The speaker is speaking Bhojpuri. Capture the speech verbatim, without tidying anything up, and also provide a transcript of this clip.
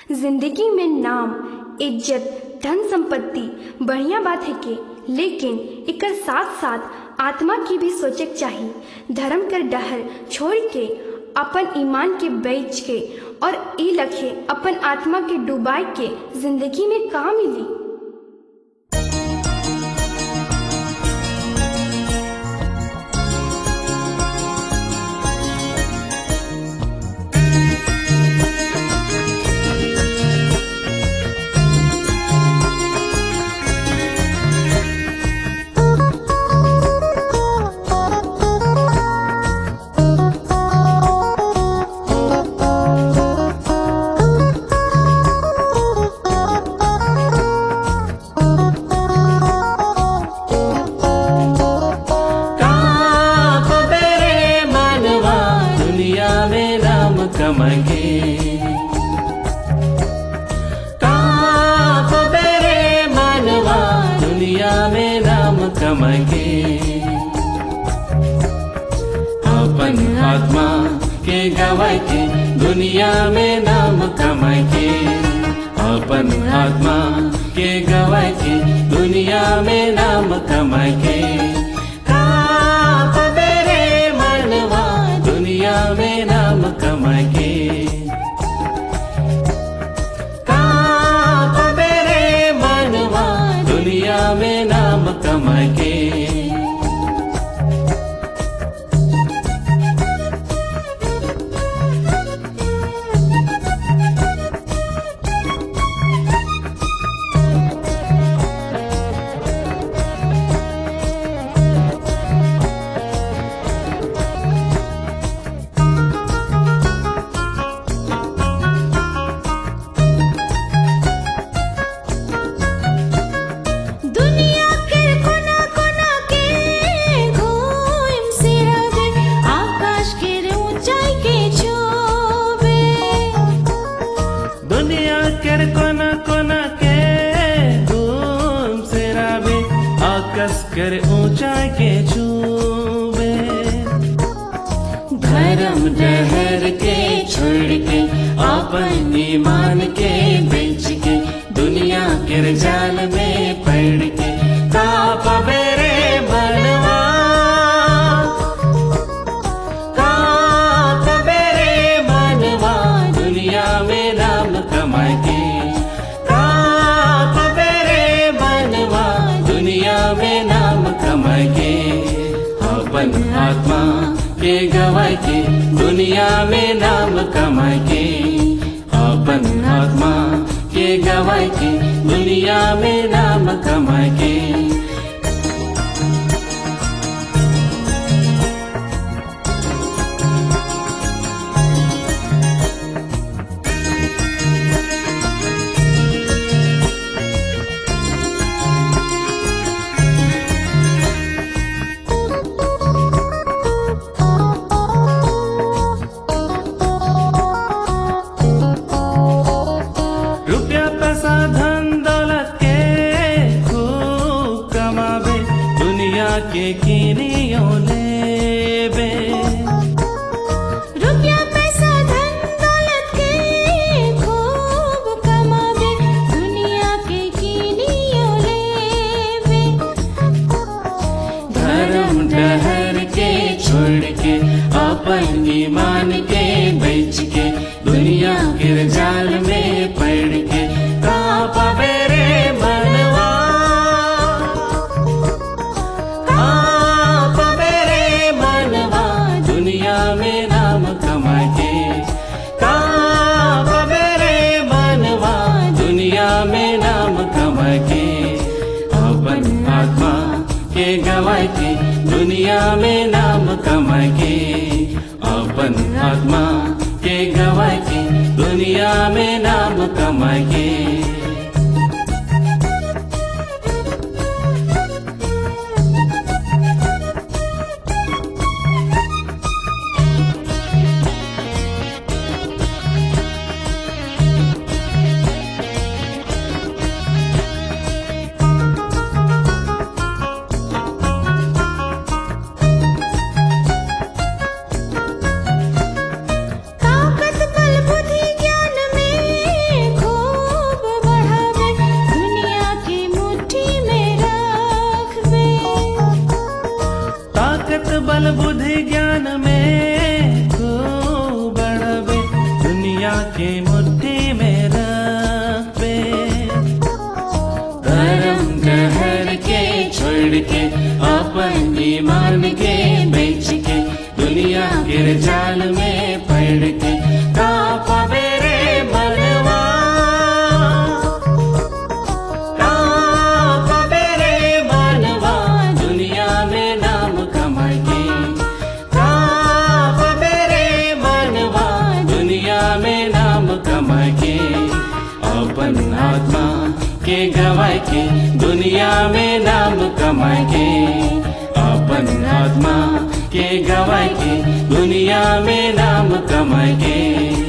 जिंदगी में नाम, इज्जत, धन संपत्ति बढ़िया बात है के, लेकिन एकर साथ साथ आत्मा की भी सोचे चाहिए। धर्म कर डहर छोड़ के अपन ईमान के बेच के और ई लखे अपन आत्मा के डुबाए के जिंदगी में का मिली। अपन आत्मा के गवाए के दुनिया में नाम कमाए के, अपन आत्मा के गवाए के दुनिया में नाम कमाए के। का बेरे मनवा दुनिया में नाम कमाए के, का बेरे मनवा दुनिया में नाम कमाए के। कर ऊंचाई के छूबे, धर्म डहर के छोड़ के अपन ईमान के बेच के दुनिया के जाल में पड़ के। का बेरे मनवा, का बेरे मनवा दुनिया में नाम कमाए के, का बेरे मनवा दुनिया में नाम कमाए के। अपन आत्मा के गवाए के दुनिया में नाम कमाए के, अपन आत्मा के गवाए के दुनिया में नाम कमाए के। के कीनियों लेबे, रुपया पैसा धन दौलत के खूब कमावे, दुनिया के कीनियों लेबे। धर्म डहर के छोड़ के अपन ईमान के बेच के दुनिया के जाल में पड़ के। का बेरे मनवा, दुनिया में नाम कमाए के, का बेरे मनवा दुनिया में नाम कमाए के। अपन आत्मा के गवाए के दुनिया में नाम कमाए के, अपन आत्मा के गवाए के दुनिया में नाम कमाए के। ताकत बल बुद्धि ज्ञान में दुनिया के जाल में पड़ के का पावे रे मनवा, का पावे रे मनवा दुनिया में नाम कमा के, का पावे रे मनवा दुनिया में नाम कमा के, अपन आत्मा के गवा के दुनिया में नाम कमा के, अपन आत्मा के गवा के दुनिया में नाम कमा के।